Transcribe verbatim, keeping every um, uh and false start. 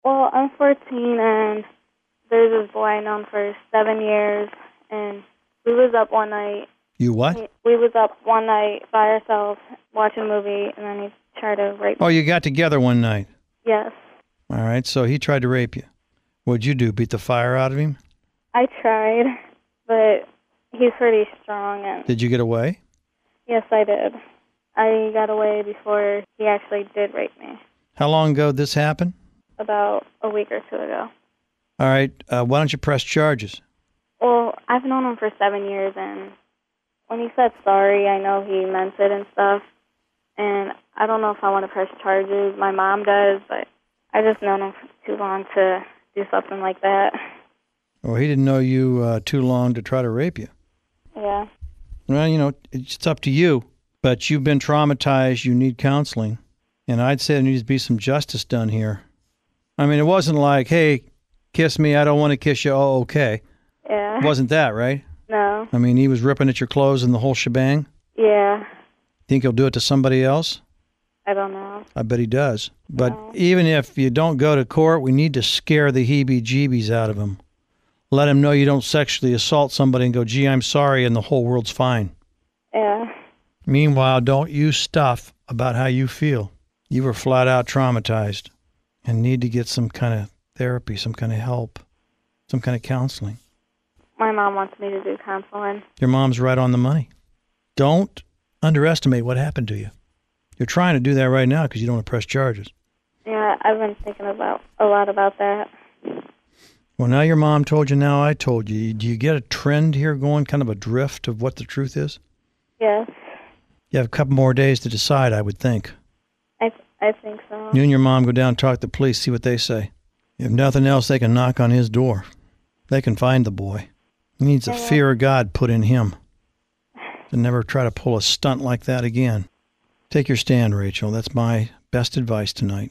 Well, I'm fourteen, and there's this boy I known for seven years, and we was up one night. You what? We, we was up one night by ourselves watching a movie, and then he tried to rape me. Oh, you got together one night. Yes. All right, so he tried to rape you. What'd you do, beat the fire out of him? I tried, but he's pretty strong. And Did you get away? yes, I did. I got away before he actually did rape me, How long ago did this happen? about a week or two ago. All right, uh, why don't you press charges? Well, I've known him for seven years, and when he said sorry, I know he meant it and stuff. And I don't know if I want to press charges. My mom does, but I just known him for too long to do something like that. Well, he didn't know you uh, too long to try to rape you. Yeah. Well, you know, it's up to you, but you've been traumatized. You need counseling. And I'd say there needs to be some justice done here. I mean, it wasn't like, hey, kiss me, I don't want to kiss you, oh, okay. Yeah. It wasn't that, right? No. I mean, he was ripping at your clothes and the whole shebang. Yeah. Think he'll do it to somebody else? I don't know. I bet he does. But No. even if you don't go to court, we need to scare the heebie-jeebies out of him. Let him know you don't sexually assault somebody and go, gee, I'm sorry, and the whole world's fine. Yeah. Meanwhile, don't use stuff about how you feel. You were flat out traumatized and need to get some kind of therapy, some kind of help, some kind of counseling. My mom wants me to do counseling. Your mom's right on the money. Don't underestimate what happened to you. You're trying to do that right now because you don't want to press charges. Yeah, I've been thinking about a lot about that. Well, now your mom told you, now I told you. Do you get a trend here going, kind of a drift of what the truth is? Yes. You have a couple more days to decide, I would think. I th- I think so. You and your mom go down and talk to the police, see what they say. If nothing else, they can knock on his door. They can find the boy. He needs a Yeah. fear of God put in him. To never try to pull a stunt like that again. Take your stand, Rachel. That's my best advice tonight.